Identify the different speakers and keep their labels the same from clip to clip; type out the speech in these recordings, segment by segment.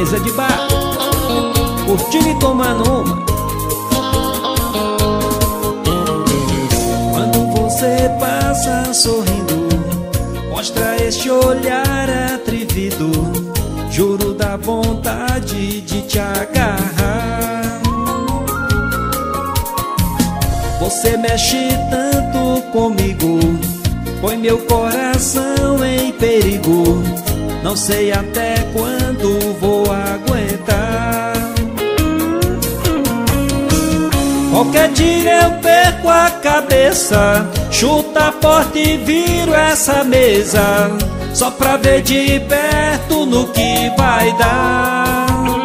Speaker 1: mesa de bar, curtindo e tomando uma. Quando você passa sorrindo, mostra este olhar atrevido, juro dá vontade de te agarrar. Você mexe tanto comigo, põe meu coração em perigo. Não sei até quando vou aguentar. Qualquer dia eu perco a cabeça, chuto a porta e viro essa mesa, só pra ver de perto no que vai dar.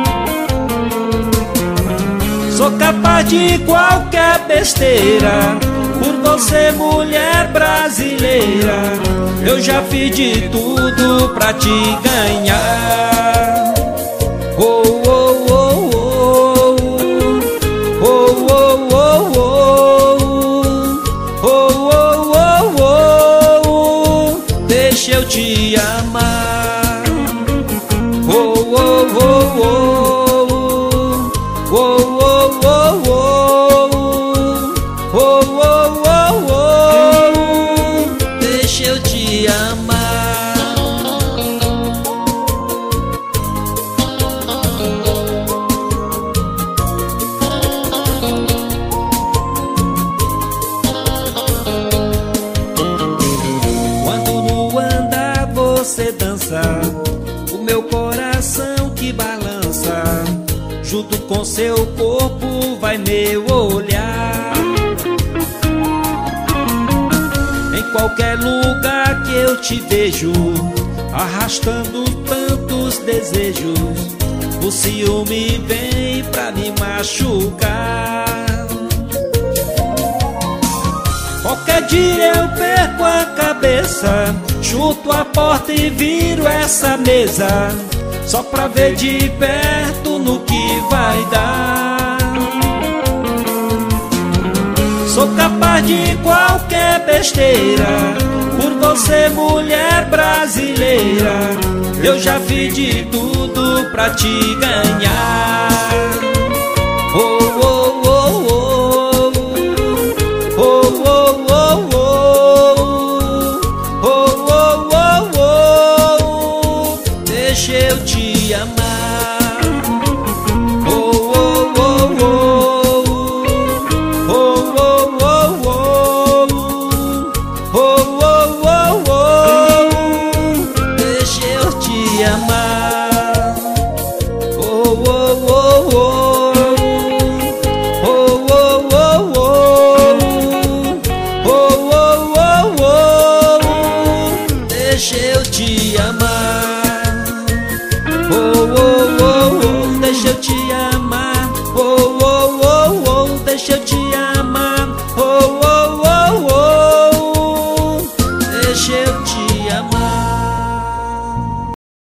Speaker 1: Sou capaz de qualquer besteira por você, mulher brasileira. Eu já fiz de tudo pra te ganhar. Oh, oh, oh, oh. Oh, oh, oh, oh. Oh, oh, oh, oh. Deixa eu te amar. Oh, oh, oh, oh. Oh, oh, oh, oh. Oh, oh, oh, oh. Deixa eu te amar. Quando no andar você dança, o meu coração que balança, junto com seu corpo vai meu olhar. Em qualquer lugar que eu te vejo, arrastando tantos desejos, o ciúme vem pra me machucar. Qualquer dia eu perco a cabeça, chuto a porta e viro essa mesa, só pra ver de perto no que vai dar. Sou capaz de qualquer besteira por você, mulher brasileira. Eu já fiz de tudo pra te ganhar.